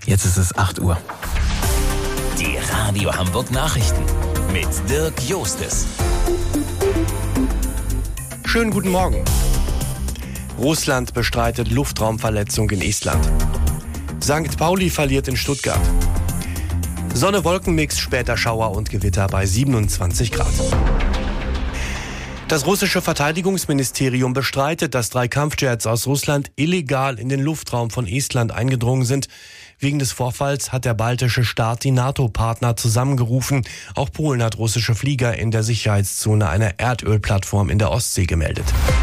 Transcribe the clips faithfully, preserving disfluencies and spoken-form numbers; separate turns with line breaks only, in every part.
Jetzt ist es acht Uhr.
Die Radio Hamburg Nachrichten mit Dirk Jostes.
Schönen guten Morgen. Russland bestreitet Luftraumverletzung in Estland. Sankt Pauli verliert in Stuttgart. Sonne-Wolken-Mix, später Schauer und Gewitter bei siebenundzwanzig Grad. Das russische Verteidigungsministerium bestreitet, dass drei Kampfjets aus Russland illegal in den Luftraum von Estland eingedrungen sind. Wegen des Vorfalls hat der baltische Staat die NATO-Partner zusammengerufen. Auch Polen hat russische Flieger in der Sicherheitszone einer Erdölplattform in der Ostsee gemeldet.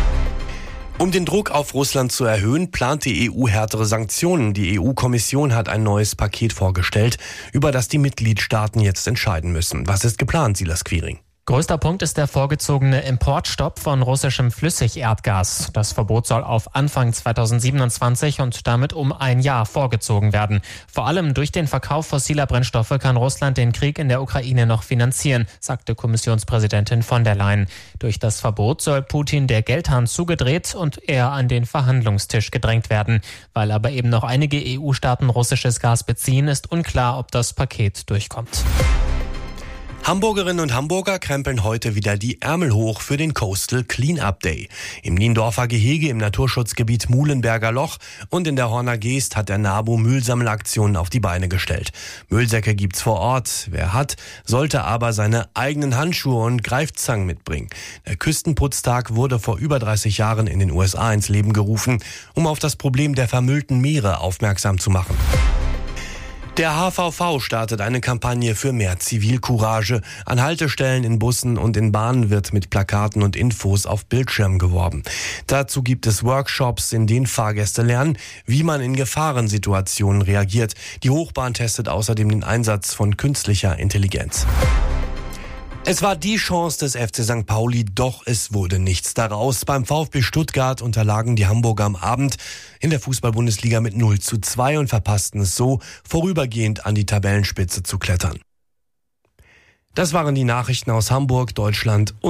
Um den Druck auf Russland zu erhöhen, plant die E U härtere Sanktionen. Die E U-Kommission hat ein neues Paket vorgestellt, über das die Mitgliedstaaten jetzt entscheiden müssen. Was ist geplant, Silas Quiring?
Größter Punkt ist der vorgezogene Importstopp von russischem Flüssigerdgas. Das Verbot soll auf Anfang zweitausendsiebenundzwanzig und damit um ein Jahr vorgezogen werden. Vor allem durch den Verkauf fossiler Brennstoffe kann Russland den Krieg in der Ukraine noch finanzieren, sagte Kommissionspräsidentin von der Leyen. Durch das Verbot soll Putin der Geldhahn zugedreht und er an den Verhandlungstisch gedrängt werden. Weil aber eben noch einige E U-Staaten russisches Gas beziehen, ist unklar, ob das Paket durchkommt.
Hamburgerinnen und Hamburger krempeln heute wieder die Ärmel hoch für den Coastal Clean-Up Day. Im Niendorfer Gehege im Naturschutzgebiet Muhlenberger Loch und in der Horner Geest hat der NABU Müllsammelaktionen auf die Beine gestellt. Müllsäcke gibt's vor Ort. Wer hat, sollte aber seine eigenen Handschuhe und Greifzangen mitbringen. Der Küstenputztag wurde vor über dreißig Jahren in den U S A ins Leben gerufen, um auf das Problem der vermüllten Meere aufmerksam zu machen. Der H V V startet eine Kampagne für mehr Zivilcourage. An Haltestellen, in Bussen und in Bahnen wird mit Plakaten und Infos auf Bildschirmen geworben. Dazu gibt es Workshops, in denen Fahrgäste lernen, wie man in Gefahrensituationen reagiert. Die Hochbahn testet außerdem den Einsatz von künstlicher Intelligenz. Es war die Chance des F C Sankt Pauli, doch es wurde nichts daraus. Beim VfB Stuttgart unterlagen die Hamburger am Abend in der Fußball-Bundesliga mit null zu zwei und verpassten es so, vorübergehend an die Tabellenspitze zu klettern. Das waren die Nachrichten aus Hamburg, Deutschland und